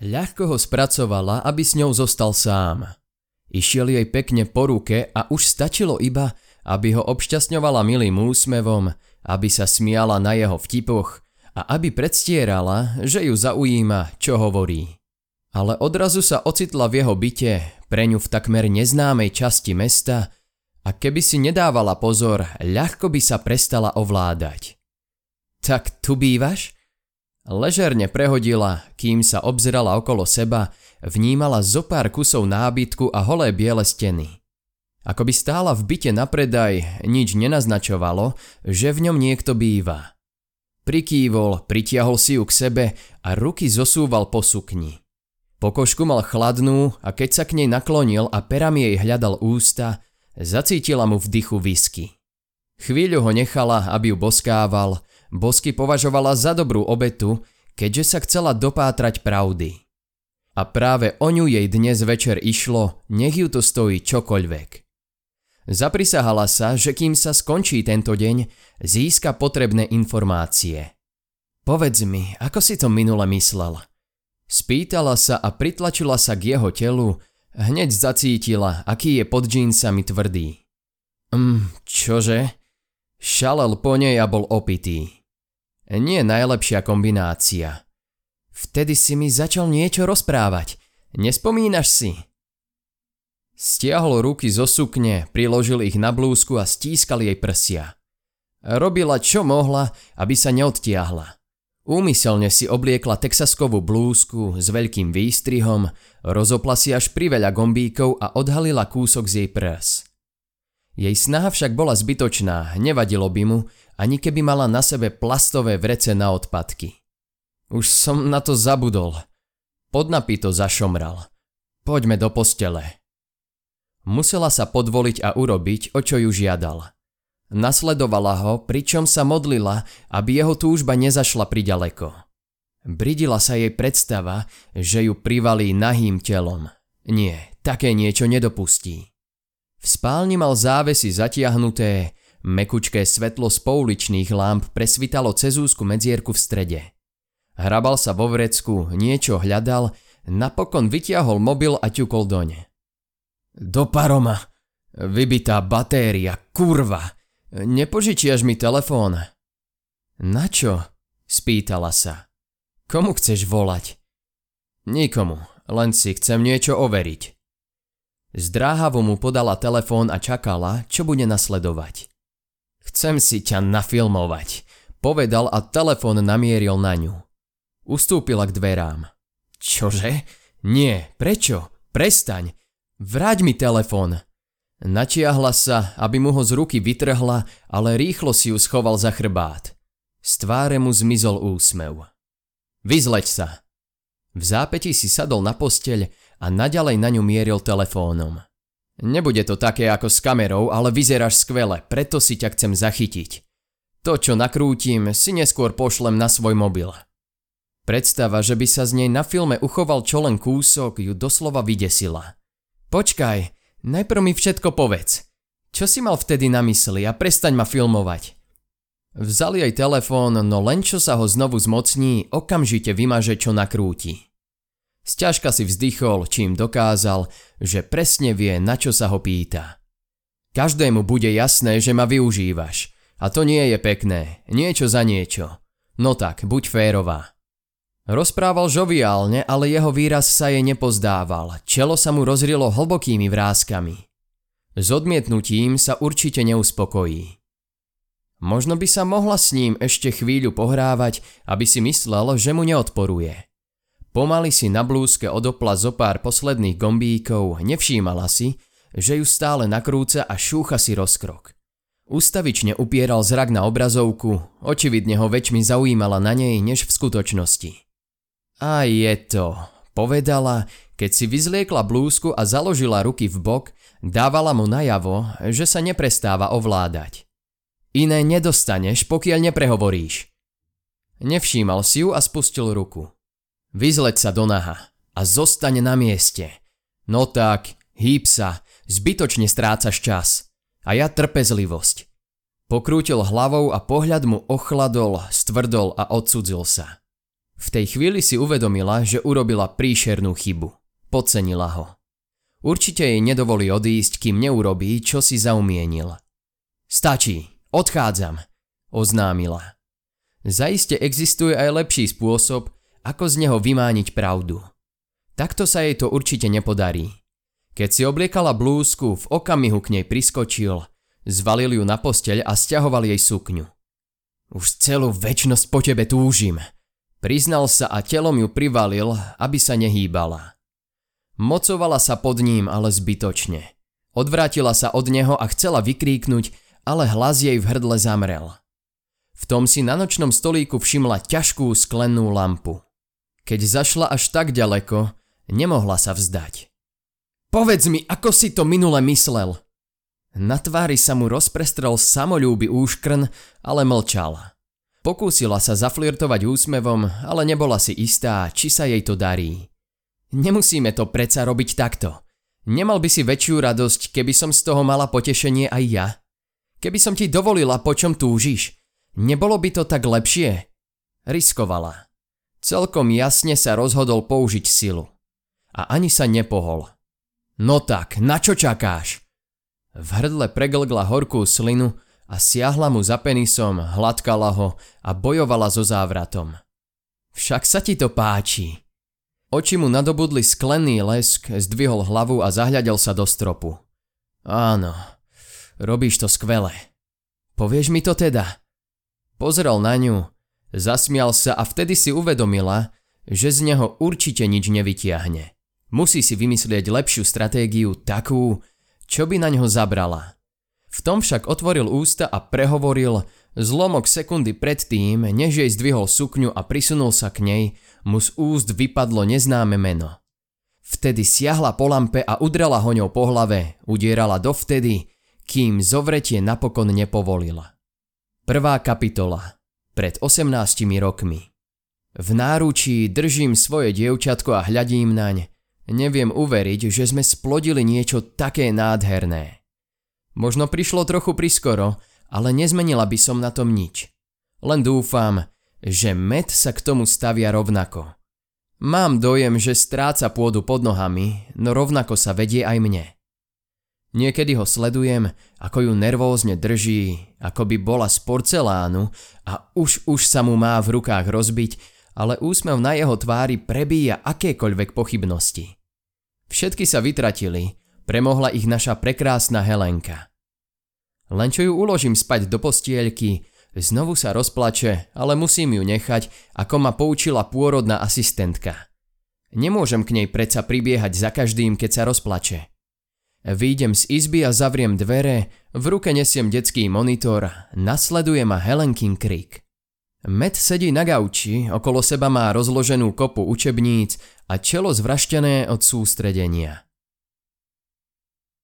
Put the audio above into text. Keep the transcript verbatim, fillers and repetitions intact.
Ľahko ho spracovala, aby s ňou zostal sám. Išiel jej pekne po ruke a už stačilo iba, aby ho obšťastňovala milým úsmevom, aby sa smiala na jeho vtipoch a aby predstierala, že ju zaujíma, čo hovorí. Ale odrazu sa ocitla v jeho byte, pre ňu v takmer neznámej časti mesta, a keby si nedávala pozor, ľahko by sa prestala ovládať. Tak tu bývaš? Ležerne prehodila, kým sa obzerala okolo seba, vnímala zopár kusov nábytku a holé biele steny. Ako by stála v byte na predaj, nič nenaznačovalo, že v ňom niekto býva. Prikývol, pritiahol si ju k sebe a ruky zosúval po sukni. Pokožku mal chladnú a keď sa k nej naklonil a perami jej hľadal ústa, zacítila mu v dychu whisky. Chvíľu ho nechala, aby ju boskával, bosky považovala za dobrú obetu, keďže sa chcela dopátrať pravdy. A práve o ňu jej dnes večer išlo, nech ju to stojí čokoľvek. Zaprisahala sa, že kým sa skončí tento deň, získa potrebné informácie. Povedz mi, ako si to minule myslel? Spýtala sa a pritlačila sa k jeho telu, hneď zacítila, aký je pod džínsami tvrdý. Hm, čože? Šalel po nej a bol opitý. Nie najlepšia kombinácia. Vtedy si mi začal niečo rozprávať. Nespomínaš si? Stiahol ruky zo sukne, priložil ich na blúzku a stískal jej prsia. Robila čo mohla, aby sa neodtiahla. Úmyselne si obliekla texaskovú blúzku s veľkým výstrihom, rozopla si až priveľa gombíkov a odhalila kúsok z jej prs. Jej snaha však bola zbytočná, nevadilo by mu, ani keby mala na sebe plastové vrece na odpadky. Už som na to zabudol. Podnapito zašomral. Poďme do postele. Musela sa podvoliť a urobiť, o čo ju žiadal. Nasledovala ho, pričom sa modlila, aby jeho túžba nezašla priďaleko. Bridila sa jej predstava, že ju privalí nahým telom. Nie, také niečo nedopustí. V spálni mal závesy zatiahnuté, mekučké svetlo z pouličných lámp presvitalo cez úzku medzierku v strede. Hrabal sa vo vrecku, niečo hľadal, napokon vytiahol mobil a ťukol doň. Do paroma, vybitá batéria, kurva. Nepožičiaš mi telefón? Na čo? Spýtala sa. Komu chceš volať? Nikomu, len si chcem niečo overiť. Zdráhavo mu podala telefón a čakala, čo bude nasledovať. Chcem si ťa nafilmovať, povedal a telefón namieril na ňu. Ustúpila k dverám. Čože? Nie, prečo? Prestaň. Vráť mi telefón. Natiahla sa, aby mu ho z ruky vytrhla, ale rýchlo si ju schoval za chrbát. Z tváre mu zmizol úsmev. Vyzleď sa. V zápätí si sadol na posteľ a naďalej na ňu mieril telefónom. Nebude to také ako s kamerou, ale vyzeráš skvele, preto si ťa chcem zachytiť. To, čo nakrútim, si neskôr pošlem na svoj mobil. Predstava, že by sa z nej na filme uchoval čo len kúsok, ju doslova vydesila. Počkaj, najprv mi všetko povedz. Čo si mal vtedy na mysli a prestaň ma filmovať. Vzal jej telefón, no len čo sa ho znovu zmocní, okamžite vymaže, čo nakrúti. Sťažka si vzdychol, čím dokázal, že presne vie, na čo sa ho pýta. Každému bude jasné, že ma využívaš. A to nie je pekné, niečo za niečo. No tak, buď férová. Rozprával žoviálne, ale jeho výraz sa jej nepozdával, čelo sa mu rozrilo hlbokými vráskami. S odmietnutím sa určite neuspokojí. Možno by sa mohla s ním ešte chvíľu pohrávať, aby si myslel, že mu neodporuje. Pomaly si na blúzke odopla zo pár posledných gombíkov, nevšímala si, že ju stále nakrúca a šúcha si rozkrok. Ustavične upieral zrak na obrazovku, očividne ho väčšmi zaujímala na nej, než v skutočnosti. A je to, povedala, keď si vyzliekla blúzku a založila ruky v bok, dávala mu najavo, že sa neprestáva ovládať. Iné nedostaneš, pokiaľ neprehovoríš. Nevšímal si ju a spustil ruku. Vyzleď sa do naha a zostaň na mieste. No tak, hýb sa, zbytočne strácaš čas. A ja trpezlivosť. Pokrútil hlavou a pohľad mu ochladol, stvrdol a odcudzil sa. V tej chvíli si uvedomila, že urobila príšernú chybu. Podcenila ho. Určite jej nedovolí odísť, kým neurobí, čo si zaumienil. Stačí, odchádzam, oznámila. Zaiste existuje aj lepší spôsob, ako z neho vymániť pravdu. Takto sa jej to určite nepodarí. Keď si obliekala blúzku, v okamihu k nej priskočil, zvalil ju na posteľ a sťahoval jej sukňu. Už celú večnosť po tebe túžim, priznal sa a telom ju privalil, aby sa nehýbala. Mocovala sa pod ním, ale zbytočne. Odvrátila sa od neho a chcela vykríknuť, ale hlas jej v hrdle zamrel. V tom si na nočnom stolíku všimla ťažkú sklennú lampu. Keď zašla až tak ďaleko, nemohla sa vzdať. Povedz mi, ako si to minule myslel. Na tvári sa mu rozprestrel samoľúby úškrn, ale mlčala. Pokúsila sa zaflirtovať úsmevom, ale nebola si istá, či sa jej to darí. Nemusíme to predsa robiť takto. Nemal by si väčšiu radosť, keby som z toho mala potešenie aj ja? Keby som ti dovolila, po čom túžiš, nebolo by to tak lepšie? Riskovala. Celkom jasne sa rozhodol použiť silu. A ani sa nepohol. No tak, na čo čakáš? V hrdle preglgla horkú slinu a siahla mu za penisom, hladkala ho a bojovala so závratom. Však sa ti to páči. Oči mu nadobudli sklený lesk, zdvihol hlavu a zahľadel sa do stropu. Áno, robíš to skvele. Povieš mi to teda? Pozrel na ňu, zasmial sa a vtedy si uvedomila, že z neho určite nič nevytiahne. Musí si vymyslieť lepšiu stratégiu, takú, čo by na ňo zabrala. V tom však otvoril ústa a prehovoril, zlomok sekundy predtým, než jej zdvihol sukňu a prisunul sa k nej, mu z úst vypadlo neznáme meno. Vtedy siahla po lampe a udrela ho ňou po hlave, udierala dovtedy, kým zovretie napokon nepovolila. Prvá kapitola. Pred osemnástimi rokmi. V náručí držím svoje dievčatko a hľadím naň. Neviem uveriť, že sme splodili niečo také nádherné. Možno prišlo trochu priskoro, ale nezmenila by som na tom nič. Len dúfam, že med sa k tomu stavia rovnako. Mám dojem, že stráca pôdu pod nohami, no rovnako sa vedie aj mne. Niekedy ho sledujem, ako ju nervózne drží, ako by bola z porcelánu a už už sa mu má v rukách rozbiť, ale úsmev na jeho tvári prebíja akékoľvek pochybnosti. Všetky sa vytratili, premohla ich naša prekrásna Helenka. Len čo ju uložím spať do postielky, znovu sa rozplače, ale musím ju nechať, ako ma poučila pôrodná asistentka. Nemôžem k nej predsa pribiehať za každým, keď sa rozplače. Výjdem z izby a zavriem dvere, v ruke nesiem detský monitor, nasleduje ma Helenkin krik. Med sedí na gauči, okolo seba má rozloženú kopu učebníc a čelo zvraštené od sústredenia.